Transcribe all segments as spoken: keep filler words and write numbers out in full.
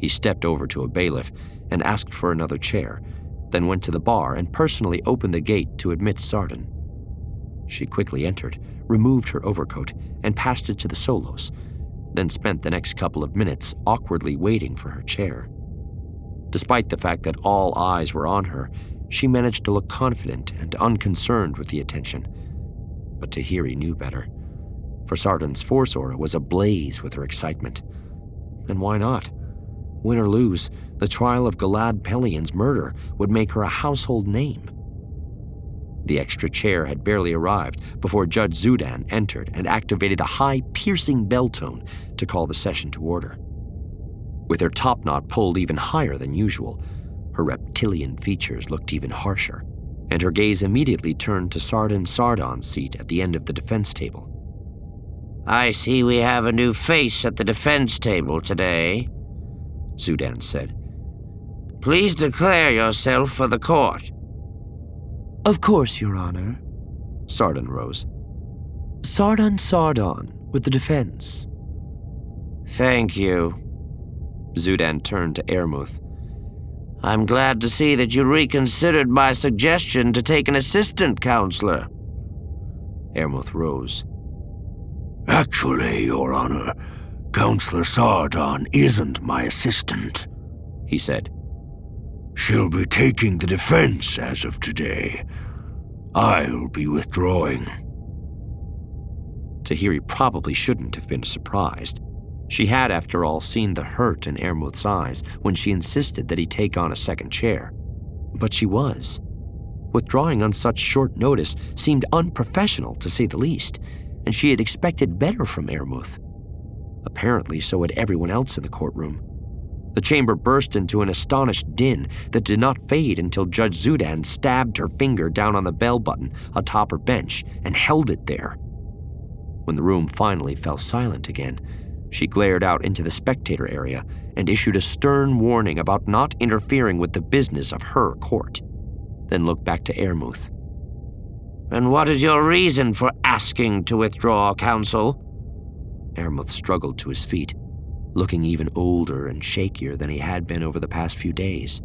He stepped over to a bailiff and asked for another chair, then went to the bar and personally opened the gate to admit Sardon. She quickly entered, removed her overcoat, and passed it to the Solos, then spent the next couple of minutes awkwardly waiting for her chair. Despite the fact that all eyes were on her, she managed to look confident and unconcerned with the attention. But Tahiri knew better, for Sardon's force aura was ablaze with her excitement. And why not? Win or lose, the trial of Galad Pelian's murder would make her a household name. The extra chair had barely arrived before Judge Zudan entered and activated a high, piercing bell tone to call the session to order. With her topknot pulled even higher than usual, her reptilian features looked even harsher, and her gaze immediately turned to Sardon Sardon's seat at the end of the defense table. "I see we have a new face at the defense table today," Zudan said. "Please declare yourself for the court." "Of course, Your Honor." Sardon rose. "Sardon Sardon, with the defense." "Thank you." Zudan turned to Ermuth. "I'm glad to see that you reconsidered my suggestion to take an assistant counselor." Ermuth rose. "Actually, Your Honor, Counselor Sardon isn't my assistant," he said. "She'll be taking the defense as of today. I'll be withdrawing." Tahiri probably shouldn't have been surprised. She had, after all, seen the hurt in Ermuth's eyes when she insisted that he take on a second chair. But she was. Withdrawing on such short notice seemed unprofessional, to say the least, and she had expected better from Ermuth. Apparently, so had everyone else in the courtroom. The chamber burst into an astonished din that did not fade until Judge Zudan stabbed her finger down on the bell button atop her bench and held it there. When the room finally fell silent again, she glared out into the spectator area and issued a stern warning about not interfering with the business of her court, then looked back to Ermuth. "And what is your reason for asking to withdraw, counsel?" Ermuth struggled to his feet, looking even older and shakier than he had been over the past few days.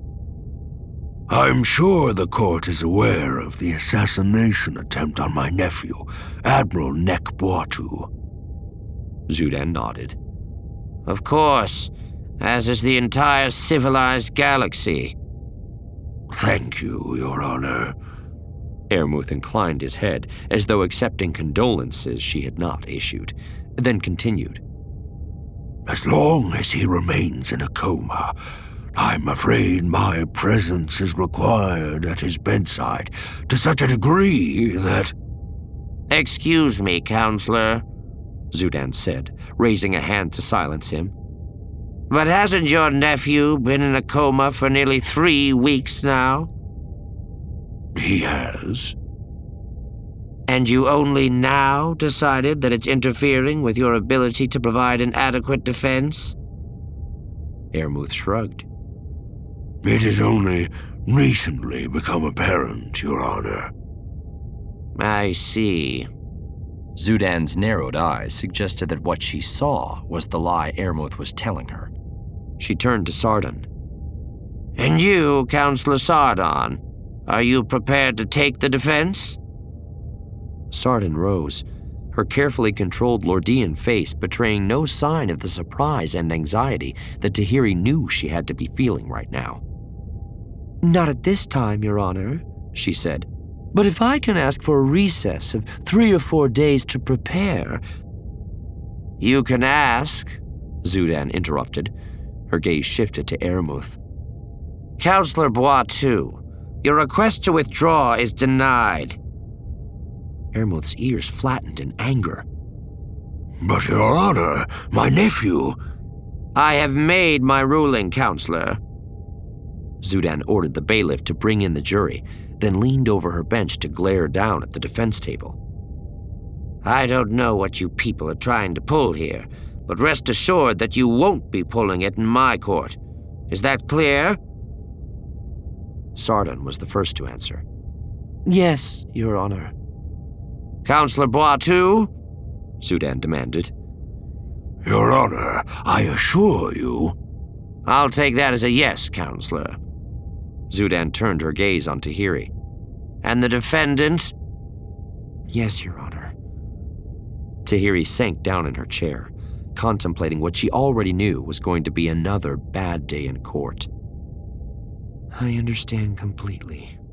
"I'm sure the court is aware of the assassination attempt on my nephew, Admiral Nekbuatu." Zudan nodded. "Of course, as is the entire civilized galaxy." "Thank you, Your Honor." Ermuth inclined his head as though accepting condolences she had not issued, then continued. "As long as he remains in a coma, I'm afraid my presence is required at his bedside to such a degree that—" "Excuse me, Counselor," Zudan said, raising a hand to silence him. "But hasn't your nephew been in a coma for nearly three weeks now?" "He has." "And you only now decided that it's interfering with your ability to provide an adequate defense?" Ermuth shrugged. "It has only recently become apparent, Your Honor." "I see." Zudan's narrowed eyes suggested that what she saw was the lie Ermuth was telling her. She turned to Sardon. "And you, Counselor Sardon, are you prepared to take the defense?" Sardon rose, her carefully controlled Lordean face betraying no sign of the surprise and anxiety that Tahiri knew she had to be feeling right now. "Not at this time, Your Honor," she said. "But if I can ask for a recess of three or four days to prepare—" "You can ask," Zudan interrupted. Her gaze shifted to Ermuth. "Counselor Boitou, your request to withdraw is denied." Ermuth's ears flattened in anger. "But, Your Honor, my nephew—" "I have made my ruling, Counselor." Zudan ordered the bailiff to bring in the jury, then leaned over her bench to glare down at the defense table. "I don't know what you people are trying to pull here, but rest assured that you won't be pulling it in my court. Is that clear?" Sardon was the first to answer. "Yes, Your Honor." "Counselor Boitou?" Zudan demanded. "Your Honor, I assure you—" I'll take that as a yes, Counselor. Zudan turned her gaze on Tahiri. And the defendant? Yes, Your Honor. Tahiri sank down in her chair, contemplating what she already knew was going to be another bad day in court. I understand completely.